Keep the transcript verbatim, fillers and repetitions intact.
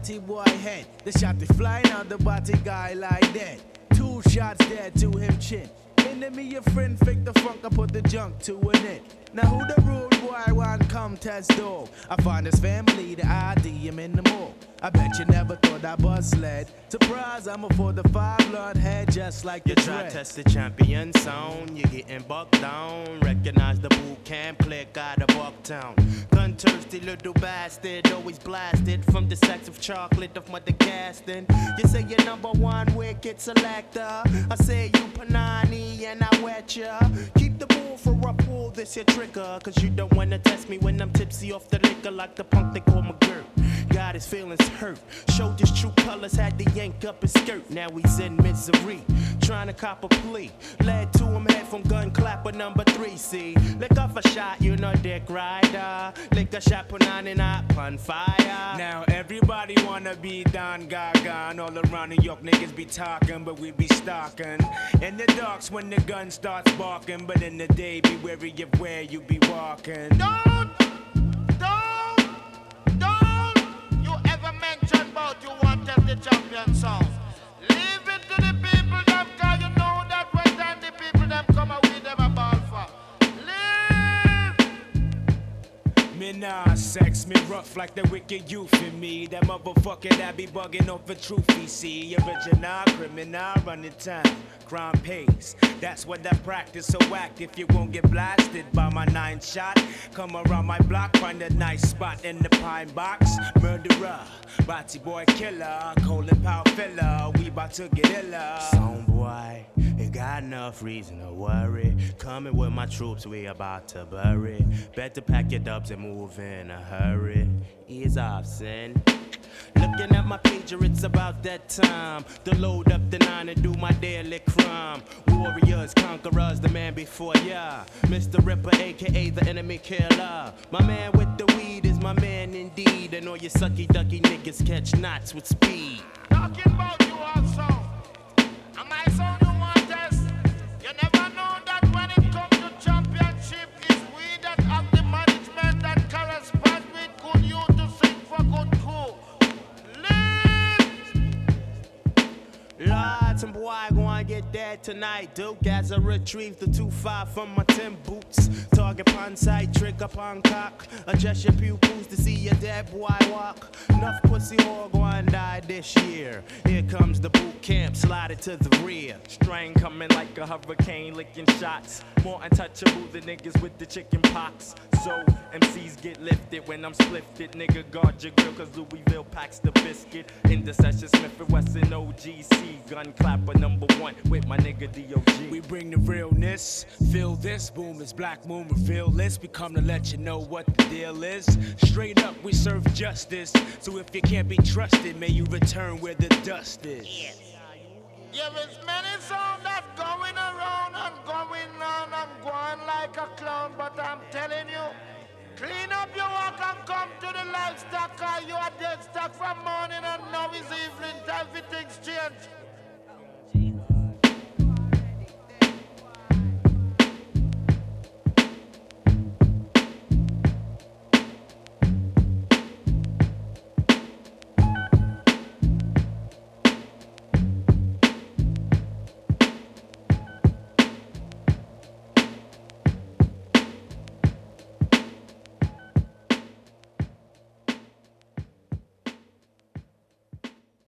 Batty boy head. The shot is flying out the Batty guy like that. Two shots dead to him chin. Enemy your friend, fake the funk, I put the junk to an end. Now who the rude boy want come test dog? I find his family, the I D him in the mall. I bet you never thought I bus sled. Surprise, I'm a for the five blood head just like you the try dread. test the champion sound, you getting bucked down. Recognize the boot camp, click out of Bucktown. Gun thirsty little bastard, always blasted from the sacks of chocolate of Mother Gaston. You say you're number one wicked selector. I say you Panani and I wet ya. Keep the bull for a pull this your trigger. Cause you don't wanna test me when I'm tipsy off the liquor like the punk they call McGirt. Got his feelings hurt. Showed his true colors, had to yank up his skirt. Now he's in misery, trying to cop a plea. Led to him head from gun clapper number three. See, lick off a shot, you know dick rider. Lick a shot, put on and up on fire. Now everybody wanna be Don Gaga, and all around New York niggas be talking, but we be stalking. In the darks when the gun starts barking, but in the day be wary of where you be walking. Don't, don't, don't you ever mention about you want test the champion sound. Leave it to the people them, cause you know that when time the people them come out with them a ball for. Leave! Me nah sex, me rough like the wicked youth in me. That motherfucker that be bugging off a truth he see. Original criminal running time, crime pays. That's what I practice, so act if you won't get blasted by my nine shot. Come around my block, find a nice spot in the pine box. Murderer, Batty boy killer, colon power filler. We bout to get iller. Song boy, you got enough reason to worry. Coming with my troops, we about to bury. Better pack your dubs and move in a hurry. Ease off, son. Looking at my pager, it's about that time to load up the nine and do my daily crime. Warriors, conquerors, the man before ya. Mister Ripper, aka the enemy killer. My man with the weed is my man indeed. And all you sucky ducky niggas catch knots with speed. Talking about you also. Am I sound you want test? You never know that when it comes to championship, it's we that have the management that correspond with good you to sing for good crew. Lord, some boy gonna get dead tonight. Duke as I retrieve the two five from my Tim boots. Target upon sight, trick upon cock. Adjust your pupils to see your dead boy walk. Enough pussy all gonna die this year. Here comes the boot camp, slide it to the rear. Strain coming like a hurricane, licking shots. More untouchable than niggas with the chicken pox. So M Cs get lifted when I'm splifted. Nigga, guard your grill, cause Louisville packs the biscuit. Intercession, Smith and Wesson, O G C. Gun clapper number one with my nigga D O G. We bring the realness, feel this, boom is Black Moon, reveal this. We come to let you know what the deal is. Straight up, we serve justice. So if you can't be trusted, may you return where the dust is. Yes. Yeah, there's many sound that's going around and going on and going like a clown, but I'm telling you, clean up your work and come to the livestock, cause you are dead stock from morning and now is evening, everything's changed.